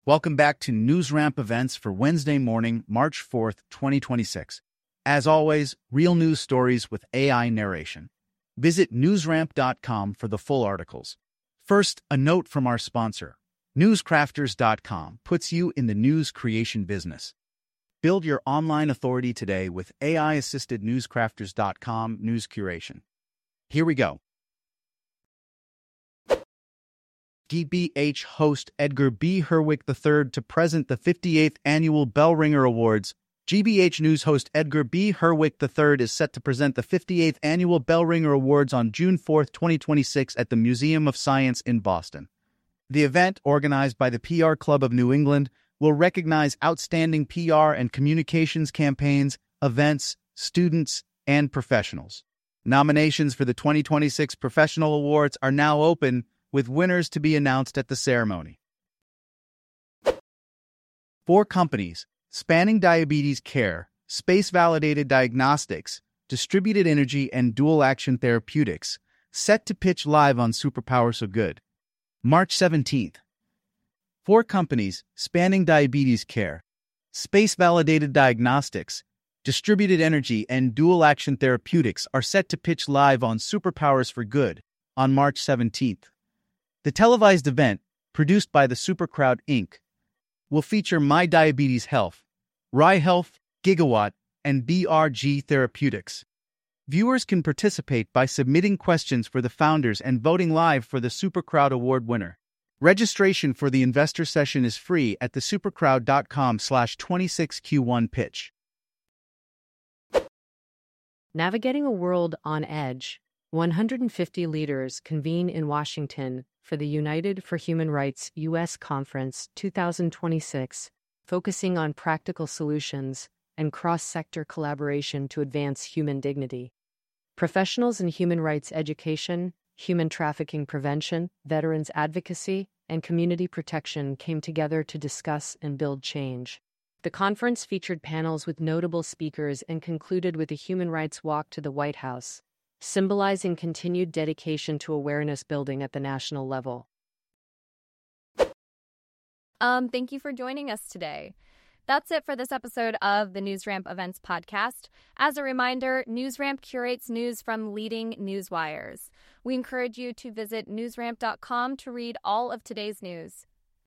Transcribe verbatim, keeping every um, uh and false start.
Welcome back to NewsRamp events for Wednesday morning, March fourth, twenty twenty-six. As always, real news stories with A I narration. Visit newsramp dot com for the full articles. First, a note from our sponsor. newscrafters dot com puts you in the news creation business. Build your online authority today with A I-assisted newscrafters dot com news curation. Here we go. G B H host Edgar B. Herwick the third to present the fifty-eighth Annual Bell Ringer Awards. G B H News host Edgar B. Herwick the third is set to present the fifty-eighth Annual Bell Ringer Awards on June fourth, twenty twenty-six at the Museum of Science in Boston. The event, organized by the P R Club of New England, will recognize outstanding P R and communications campaigns, events, students, and professionals. Nominations for the twenty twenty-six Professional Awards are now open, with winners to be announced at the ceremony. Four companies, spanning diabetes care, space-validated diagnostics, distributed energy, and dual-action therapeutics, set to pitch live on Superpower So Good. March seventeenth. Four companies, spanning diabetes care, space-validated diagnostics, distributed energy, and dual-action therapeutics are set to pitch live on Superpowers for Good on March seventeenth. The televised event, produced by the Supercrowd Incorporated, will feature My Diabetes Health, Rye Health, Gigawatt, and B R G Therapeutics. Viewers can participate by submitting questions for the founders and voting live for the Supercrowd Award winner. Registration for the investor session is free at the supercrowd dot com slash twenty-six Q one pitch. Navigating a world on edge, one hundred fifty leaders convene in Washington for the United for Human Rights U S Conference twenty twenty-six, focusing on practical solutions and cross-sector collaboration to advance human dignity. Professionals in human rights education, human trafficking prevention, veterans advocacy, and community protection came together to discuss and build change. The conference featured panels with notable speakers and concluded with a human rights walk to the White House, symbolizing continued dedication to awareness building at the national level. Um, thank you for joining us today. That's it for this episode of the NewsRamp Events Podcast. As a reminder, NewsRamp curates news from leading news wires. We encourage you to visit newsramp dot com to read all of today's news.